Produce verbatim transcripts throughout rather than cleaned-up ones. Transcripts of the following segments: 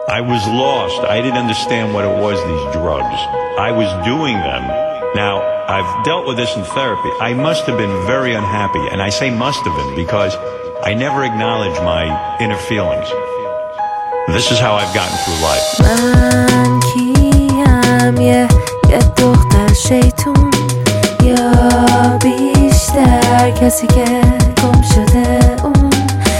I was lost. I didn't understand what it was, these drugs. I was doing them. Now, I've dealt with this in therapy. I must have been very unhappy, and I say must have been because I never acknowledged my inner feelings. This is how I've gotten through life. من کیم یه یه دختر شیطون یا بیشتر کسی که گم شده اون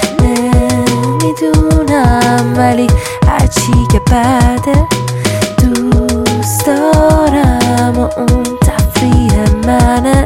نمیدونم ولی هرچی که بعده دوست دارم و اون تفریح منه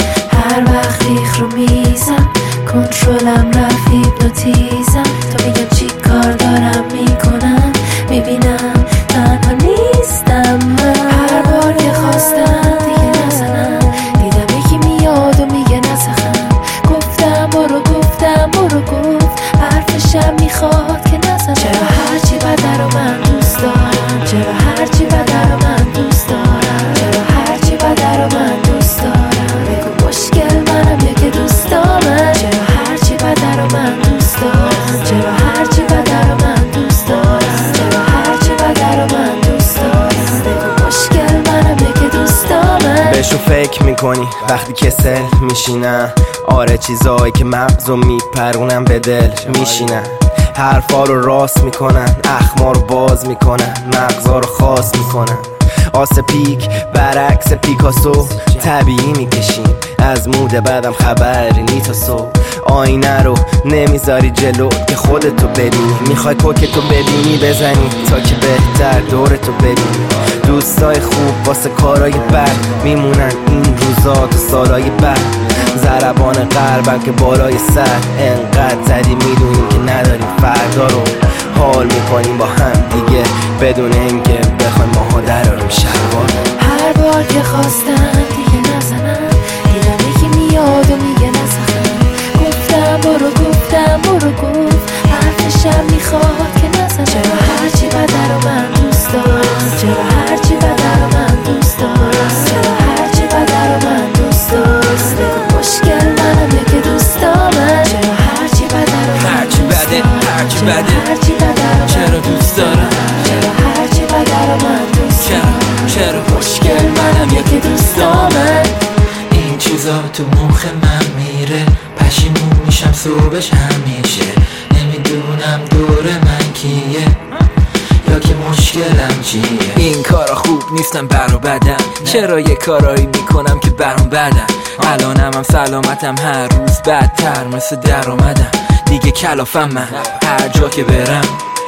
هر وقت ریخ رو میزم کنترلم رفت هیپنوتیزم تا بگم چی کار دارم میکنم میبینم تنها نیستم من هر بار که خواستم دیگه نزنم دیدم یکی میاد و میگه نزخم گفتم برو گفتم برو گفت حرفشم میخواد که نزنم چرا هرچی بده رو من دوست دارم چرا هرچی بده رو من دوست دارم چرا هرچی بده رو من دوست دارم بگو مشکل منم یا که دوست دارم چرا هرچی بده رو من دوست دارم چرا هرچی بده رو من دوست دارم چرا هرچی بده رو من دوست دارم بگو مشکل منم یا که دوست دارم بهشون فکر میکنی وقتی کسل میشینم آره چیزایی که مغزو میپرونم به دل میشینم حرفا رو راست میکنن اخما رو باز میکنن مغزا رو خاص میکنن آس پیک برعکس پیکاسو طبیعی میکشیم از مود بعدم خبری نی تا صبح آینه رو نمیذاری جلو که خودتو ببینی میخوای کوکتو ببینی بزنی تا که بهتر دورتو ببینی دوستای خوب واسه کارای بد میمونن این روزا تا سالای بعد ضربان قلبم که بالای سر انقدر زدی میدونیم که نداریم فردا رو حال میکنیم با هم دیگه بدون اینکه بخوایم ماها دراریم شلوار هر بار که خواستم دیگه نزنم دیدم یکی میاد و میگه نزخم گفتم برو گفتم برو گفت حرفشم میخواد که نزنم چرا هرچی بده رو من دوست دارم چرا هرچی بده رو من دوست دارم چرا هرچی بده رو من دوست دارم بگو مشکل منم یا که دوست دارم چرا هرچی بده رو من هرچی بده هرچی بده هرچی بده رو چرا دوست دارم چرا هرچی بده رو من دوست دارم چرا چرا مشکل منم یا که دوست دارم این چیزا تو مخ من میره پشیمون میشم صبحش همیشه نمیدونم دور من کیه یا که مشکلم چیه این کارا خوب نیستم برا بدم چرا یه کارایی میکنم که برام بدم الانم هم سلامتم هر روز بدتر مثل در اومدم دیگه کلافم من هر جا که برم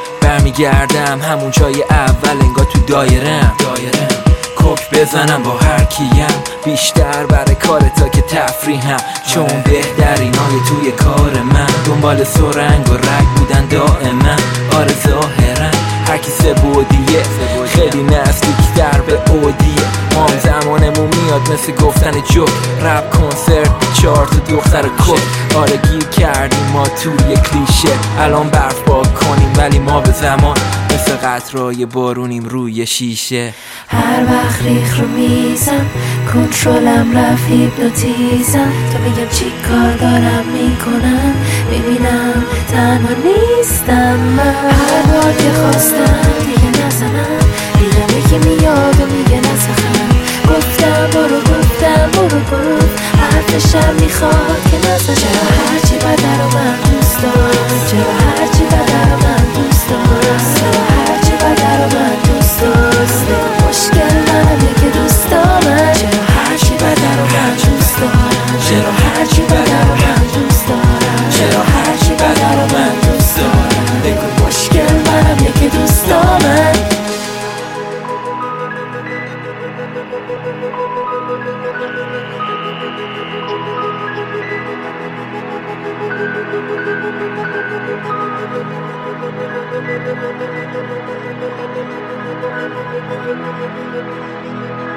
برمیگردم همون جای اول انگار تو دایرم دایرم کوک بزنم با هر کیم بیشتر برای کار تا که تفریحم چون بهترینای توی کار من دنبال سرنگ و رگ بودن دائما آره ظاهرا هر کی سه بودیه خیلی نزدیکتر به اودیه ما هم زمانمون میاد مثل گفتن جوک رپ کنسرت چهار تا دختر کل آره گیر کردیم ما توی کلیشه الان برف پاک کنیم ولی ما به زمان مثل قطرهای بارونیم روی شیشه هر وقت ریخ رو میزم کنترلم رفت هیپنوتیزم تا بگم چی کار دارم میکنم میبینم تنها نیستم من هر بار که خواستم دیگه نزنم دیدم یکی میاد و میگه نزخم گفتم برو گفتم برو گفت حرفشم میخواد که نزنم چرا هرچی بده رو من دوست دارم چرا هرچی بده رو من دوست دارم چرا هرچی بده رو من دوست دارم مشکل منم یا که دوست دارم چرا هرچی بده رو من دوست دارم چرا هرچی بده رو من دوست دارم چرا هرچی بده رو من دوست دارم بگو مشکل منم یا که دوست دارم Thank you.